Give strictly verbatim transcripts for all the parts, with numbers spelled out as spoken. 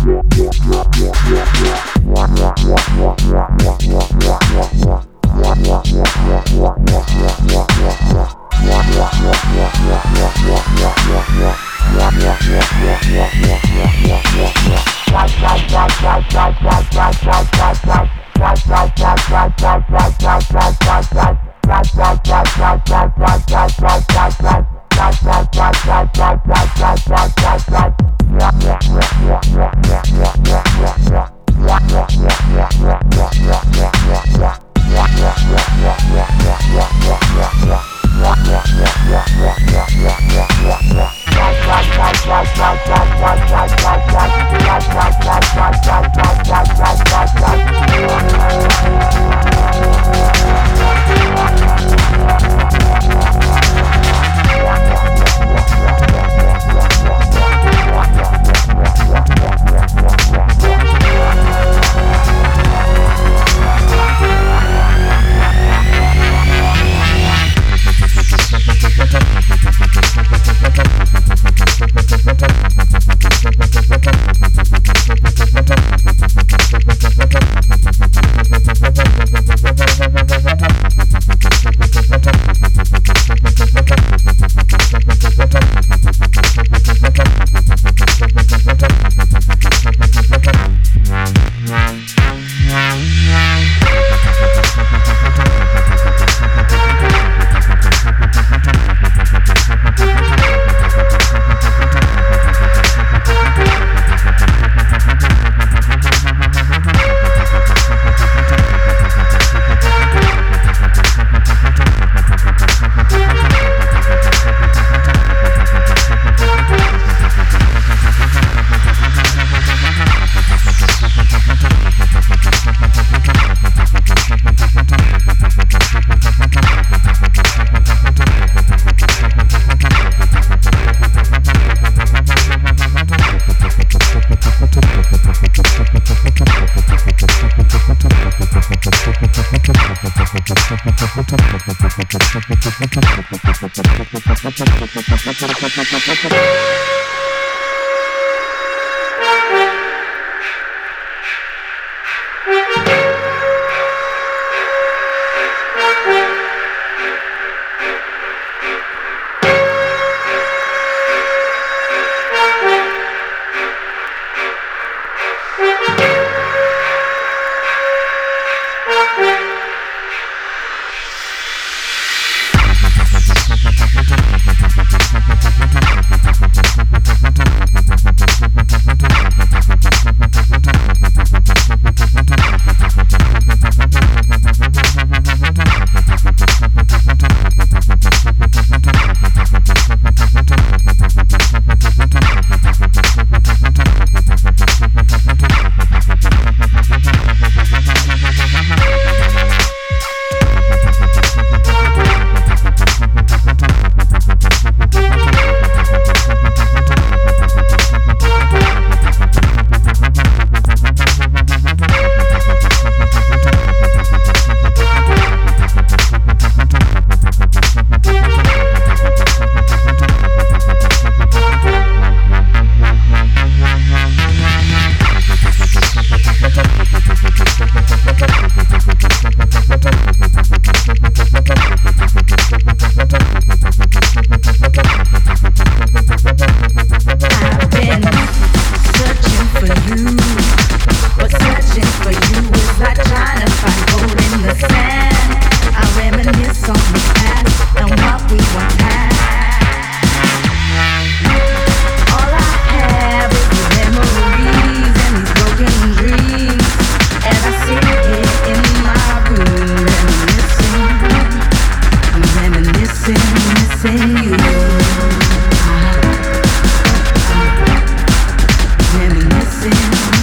Reminiscing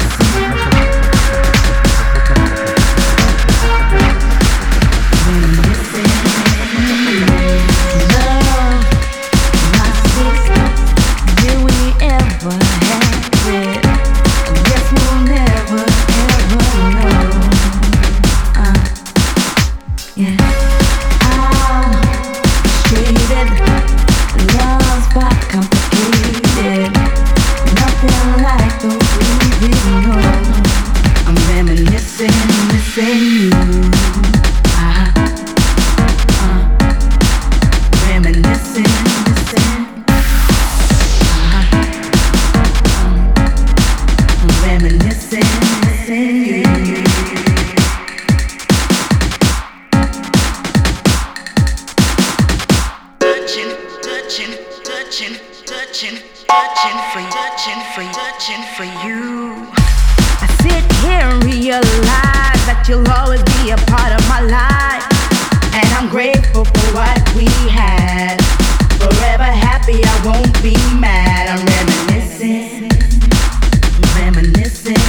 searching for you. I sit here and realize that you'll always be a part of my life. And I'm grateful for what we had. Forever happy, I won't be mad. I'm reminiscing, reminiscing,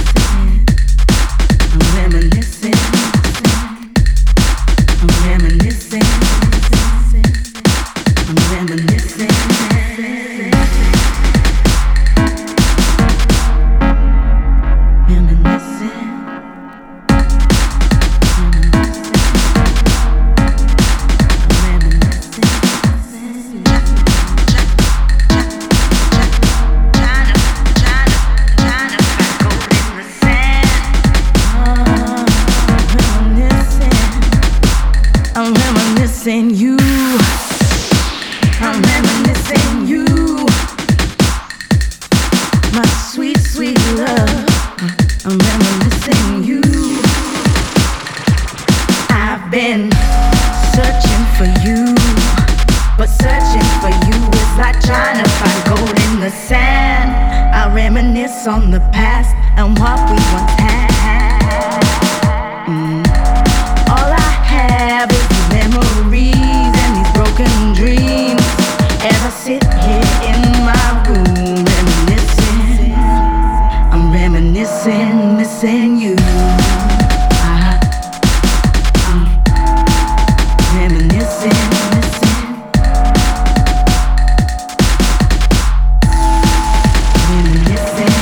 I'm reminiscing, I'm reminiscing, I'm reminiscing. Reminiscing you, I'm reminiscing you, my sweet, sweet love, I'm reminiscing you. I've been searching for you, but searching for you is like trying to find gold in the sand. I reminisce on the past and what we once had. Mm. All I have is memories and these broken dreams. As I sit here in my room reminiscing, I'm reminiscing, missing you. uh, I'm reminiscing, missing, reminiscing.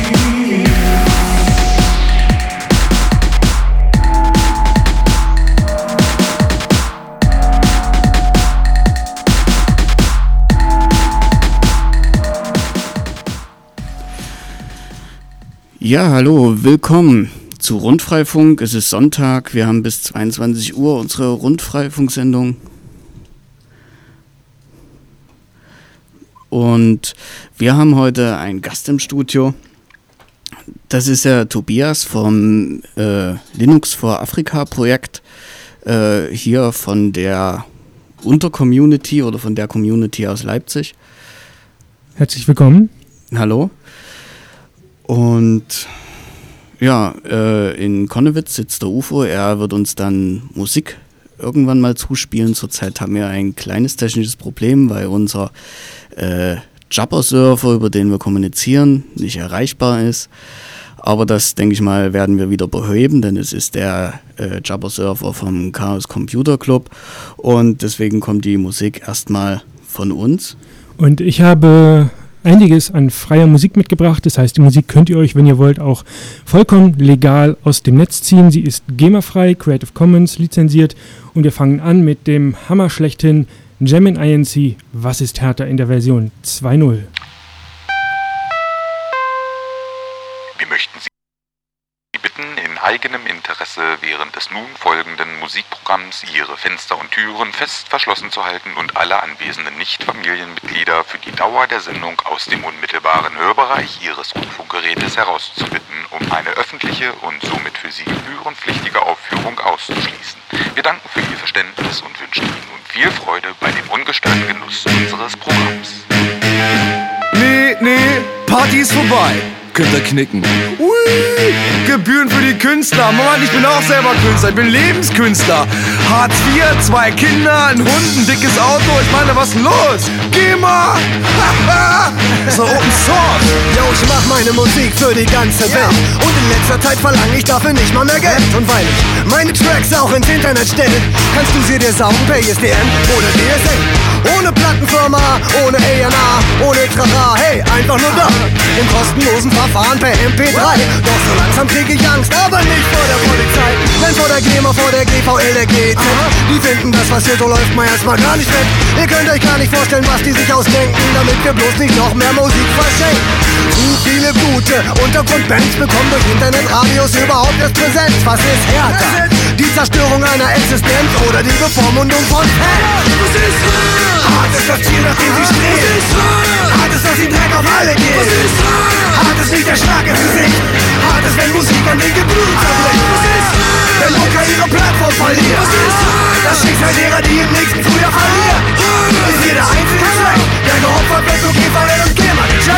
Ja, hallo, willkommen zu Rundfreifunk. Es ist Sonntag, wir haben bis zweiundzwanzig Uhr unsere Rundfreifunksendung. Und wir haben heute einen Gast im Studio. Das ist der Tobias vom äh, Linux for Africa Projekt, äh, hier von der Untercommunity oder von der Community aus Leipzig. Herzlich willkommen. Hallo. Und ja, äh, in Konnewitz sitzt der U F O, er wird uns dann Musik irgendwann mal zuspielen. Zurzeit haben wir ein kleines technisches Problem, weil unser äh, Jabber-Server, über den wir kommunizieren, nicht erreichbar ist. Aber das, denke ich mal, werden wir wieder beheben, denn es ist der äh, Jabber-Server vom Chaos Computer Club und deswegen kommt die Musik erstmal von uns. Und ich habe einiges an freier Musik mitgebracht. Das heißt, die Musik könnt ihr euch, wenn ihr wollt, auch vollkommen legal aus dem Netz ziehen. Sie ist GEMA-frei, Creative Commons lizenziert. Und wir fangen an mit dem Hammer schlechthin Jamin I N C. Was ist härter in der Version zwei Punkt null? Wir möchten Sie bitten, in eigenem Interesse während des nun folgenden Musikprogramms Ihre Fenster und Türen fest verschlossen zu halten und alle anwesenden Nicht-Familienmitglieder für die Dauer der Sendung aus dem unmittelbaren Hörbereich Ihres Rundfunkgerätes herauszubitten, um eine öffentliche und somit für Sie gebührenpflichtige Aufführung auszuschließen. Wir danken für Ihr Verständnis und wünschen Ihnen nun viel Freude bei dem ungestörten Genuss unseres Programms. Nee, nee, Party ist vorbei. Könnt ihr knicken. Ui, Gebühren für die Künstler. Mann, ich bin auch selber Künstler. Ich bin Lebenskünstler. Hartz vier, zwei Kinder, ein Hund, ein dickes Auto. Ich meine, was ist denn los? Geh mal! Das ist doch Open Source. Yo, ich mach meine Musik für die ganze Welt. Und in letzter Zeit verlange ich dafür nicht mal mehr Geld. Und weil ich meine Tracks auch ins Internet stelle, kannst du sie dir saugen per I S D N oder D S L. Ohne Plattenfirma, ohne A and R, ohne Trara, hey, einfach nur da. Im kostenlosen Verfahren per M P drei. Doch so langsam krieg ich Angst, aber nicht vor der Polizei. Nein, vor der GEMA, vor der G V L, der G Z. Die finden das, was hier so läuft, mal erstmal gar nicht weg. Ihr könnt euch gar nicht vorstellen, was die sich ausdenken, damit wir bloß nicht noch mehr Musik verschenken. Zu viele gute Untergrundbands bekommen durch Internetradios überhaupt erst Präsenz. Was ist härter? Die Zerstörung einer Existenz oder die Bevormundung von Fans? Was ist hart? Hart ist das Ziel, nach dem sie streben. Hart ist, dass sie Dreck auf alle geht. Was ist hart? Hart ist nicht der Schlag ins Gesicht. Hart ist, wenn Musik an den Geblüt zerbricht. Was ist hart? Wenn Mucker ihre Plattform verliert. Was ist hart? Das Schicksal derer, die im nächsten Frühjahr verlieren. Ist jeder einzelne Track, der geopfert wird, so G V L und GEMA.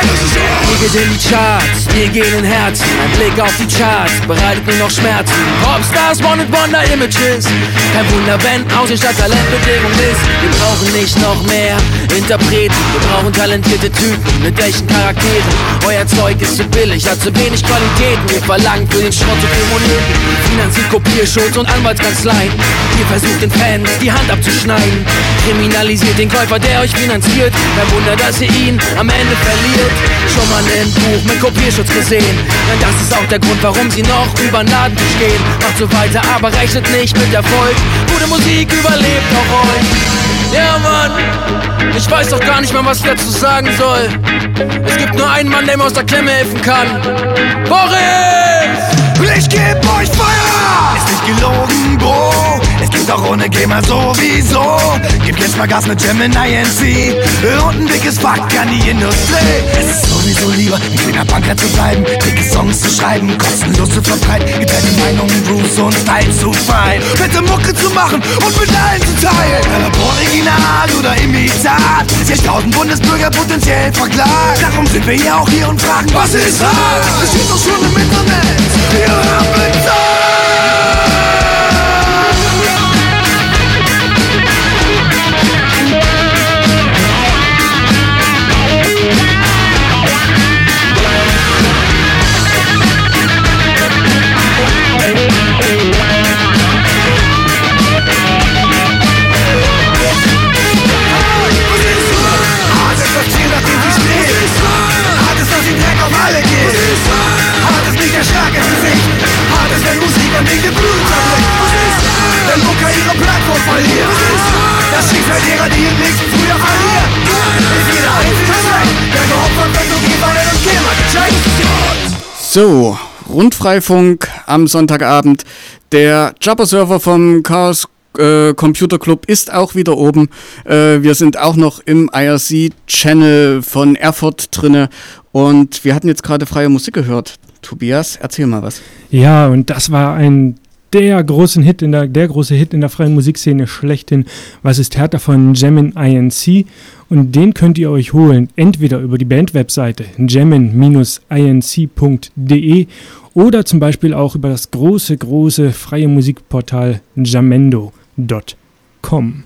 Wir gehen in die Charts, wir gehen in Herzen. Ein Blick auf die Charts bereitet mir noch Schmerzen. Popstars, One-and-Wonder-Images. Kein Wunder, wenn Aussicht statt Talentbedingung ist. Wir brauchen nicht noch mehr Interpreten. Wir brauchen talentierte Typen mit echten Charakteren. Euer Zeug ist zu billig, hat zu wenig Qualitäten. Wir verlangen für den Schrott zu viel Moneten. Finanziert Kopierschutz und Anwaltskanzleien. Ihr versucht den Fans die Hand abzuschneiden. Kriminalisiert den Käufer, der euch finanziert. Kein Wunder, dass ihr ihn am Ende verliert. Schon mal ein Buch mit Kopierschutz gesehen. Denn das ist auch der Grund, warum sie noch über den Laden stehen. Macht so weiter, aber rechnet nicht mit Erfolg. Gute Musik überlebt auch euch. Ja, Mann, ich weiß doch gar nicht mehr, was ich dazu sagen soll. Es gibt nur einen Mann, der mir aus der Klemme helfen kann. Boris! Ich geb euch Feuer! Ist nicht gelogen, Bro. Es gibt auch ohne Gamer sowieso. Gib jetzt mal Gas mit Gemini N C. Und ein dickes Fuck an die Industrie. Es ist sowieso lieber, ein kleiner Banker zu bleiben, dicke Songs zu schreiben, kostenlos zu verbreiten, getrennte Meinungen, Grooves und Style zu fein. Bitte Mucke zu machen und mit allen zu teilen. Egal ob Original oder Imitat. zigtausend Bundesbürger potenziell verklagt. Darum sind wir ja auch hier und fragen, was ist hart? Das steht doch schon im Internet. Wir haben bezahlt. So, Rundfreifunk am Sonntagabend. Der Jabber-Server vom Chaos äh, Computer Club ist auch wieder oben. Äh, wir sind auch noch im I R C-Channel von Erfurt drinne. Und wir hatten jetzt gerade freie Musik gehört. Tobias, erzähl mal was. Ja, und das war ein der großen Hit in der, der große Hit in der freien Musikszene schlechthin. Was ist härter von Jammin I N C? Und den könnt ihr euch holen, entweder über die Band-Webseite jammin I N C punkt de oder zum Beispiel auch über das große, große freie Musikportal jamendo punkt com.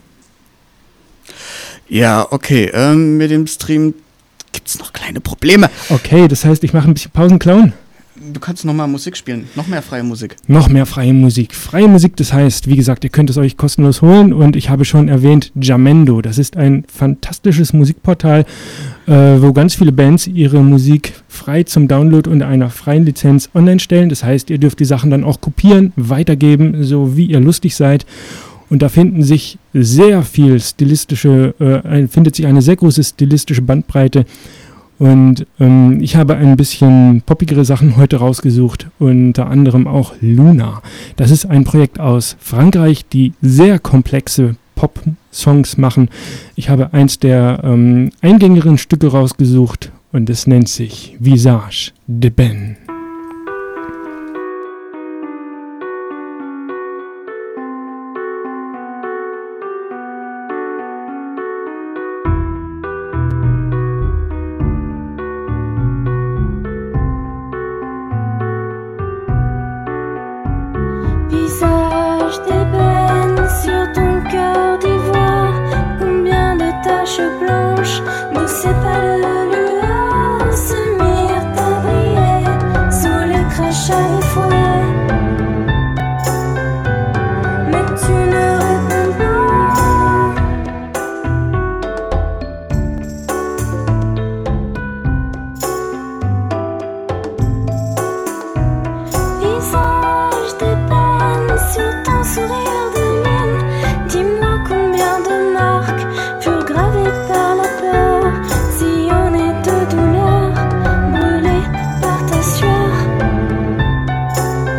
Ja, okay, ähm, mit dem Stream gibt es noch kleine Probleme. Okay, das heißt, ich mache ein bisschen Pausenclown. Du kannst noch mal Musik spielen, noch mehr freie Musik. Noch mehr freie Musik. Freie Musik, das heißt, wie gesagt, ihr könnt es euch kostenlos holen und ich habe schon erwähnt, Jamendo. Das ist ein fantastisches Musikportal, äh, wo ganz viele Bands ihre Musik frei zum Download unter einer freien Lizenz online stellen. Das heißt, ihr dürft die Sachen dann auch kopieren, weitergeben, so wie ihr lustig seid. Und da finden sich sehr viel stilistische, äh, findet sich eine sehr große stilistische Bandbreite. Und ähm, ich habe ein bisschen poppigere Sachen heute rausgesucht, unter anderem auch Luna. Das ist ein Projekt aus Frankreich, die sehr komplexe Pop-Songs machen. Ich habe eins der ähm, eingängigeren Stücke rausgesucht und es nennt sich Visage de Ben. Visage d'ébène sur ton cœur d'ivoire, combien de taches blanches ne séparent la lueur, se mirent à briller sous les crachats et fouets. Mais tu ne réponds pas. Visage d'ébène sur ton sourire de mine, dis-moi combien de marques furent gravées par la peur, sillonnées de douleur, brûlées par ta sueur.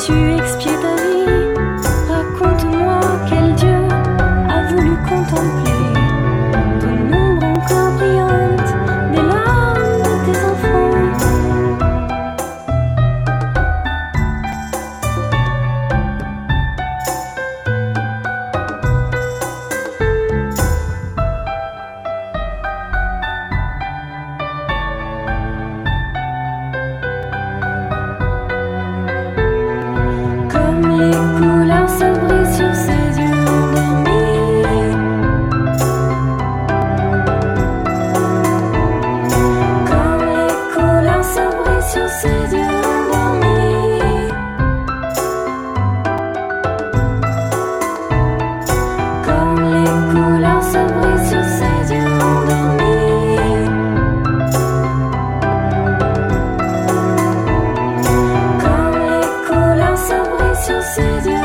tu expiais ta vie? Raconte-moi quel Dieu a voulu contempler ton ombre encore brillante, des larmes de tes enfants. Comme les couleurs se brisent sur ses yeux endormis, comme les couleurs se brisent sur ses yeux endormis, comme les couleurs se brisent sur ses yeux endormis, comme les couleurs se brisent sur ses yeux.